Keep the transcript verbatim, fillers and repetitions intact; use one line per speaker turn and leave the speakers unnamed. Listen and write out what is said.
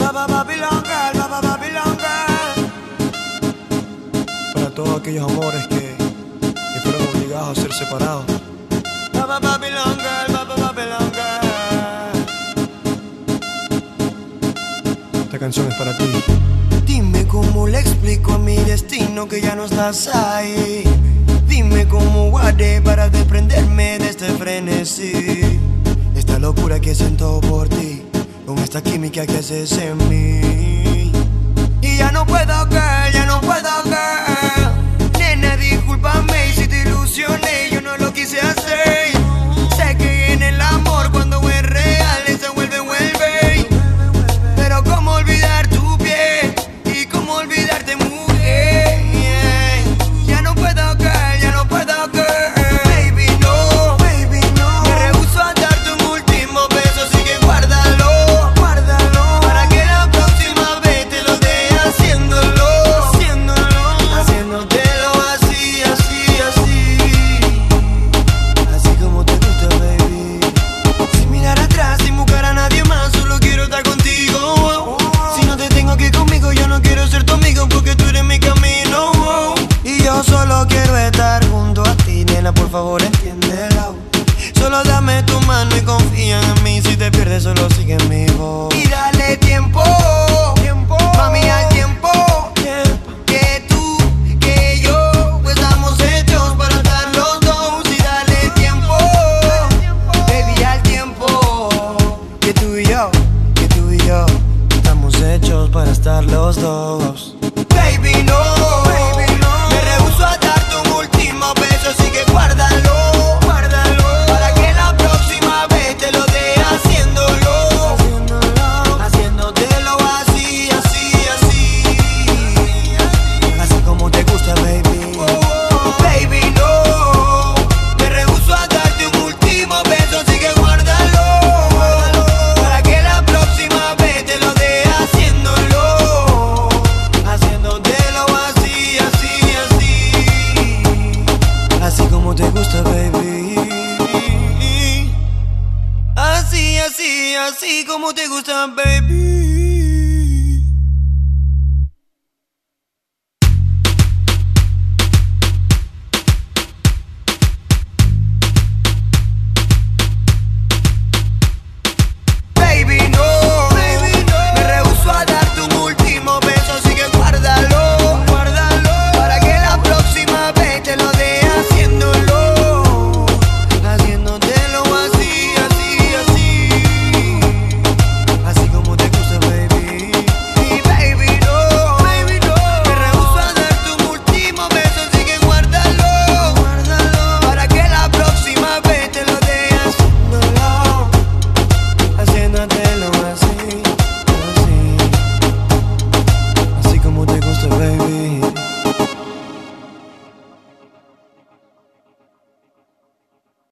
Baba Babylon Girl, Baba Babylon Girl.
Para todos aquellos amores que, que fueron obligados a ser separados.
Baba Babylon Girl, Baba Babylon Girl.
Esta canción es para ti.
Dime cómo le explico a mi destino que ya no estás ahí. Dime cómo haré para desprenderme de este frenesí. Esta locura que siento por ti, con esta química que haces en mí. Y ya no puedo, girl, ya no puedo, girl. Nena, discúlpame si te ilusioné, yo no lo quise hacer. Sé que en el amor cuando es real se vuelve, vuelve. Pero cómo olvidar tu piel y cómo olvidarte, mujer. Ya no puedo, girl, ya no puedo, girl. Baby, no, baby, no. Me rehúso a darte un último beso, así que guárdalo, guárdalo. Para que la próxima vez te lo dé haciéndolo, haciéndolo, haciéndotelo así, así, así. Así como te gusta, baby. Sin mirar atrás, sin buscar a nadie más, solo quiero estar contigo. Si no te tengo aquí conmigo, yo no quiero ser tu amigo porque tú eres mi camino. Y yo solo quiero estar junto a ti, nena, por favor entiéndelo. Solo dame tu mano y confía en mí. Si te pierdes, solo sigue mi voz. Y dale tiempo, tiempo, mami, al tiempo, tiempo. Que tú, que yo, pues estamos hechos para estar los dos. Y dale tiempo, baby, al tiempo. Que tú y yo, que tú y yo, estamos hechos para estar los dos. Baby, no, baby, no. Me rehúso a darte un último beso, así que guárdalo, guárdalo. Para que la próxima vez te lo dé haciéndolo, haciéndolo, haciéndotelo así, así, así. Así como te gusta, baby. Baby, no. Me rehúso a darte un último beso, así que guárdalo, guárdalo. Para que la próxima vez te lo dé haciéndolo, haciéndotelo así, así, así. Así como te gusta, baby. Así, así, así como te gusta, baby.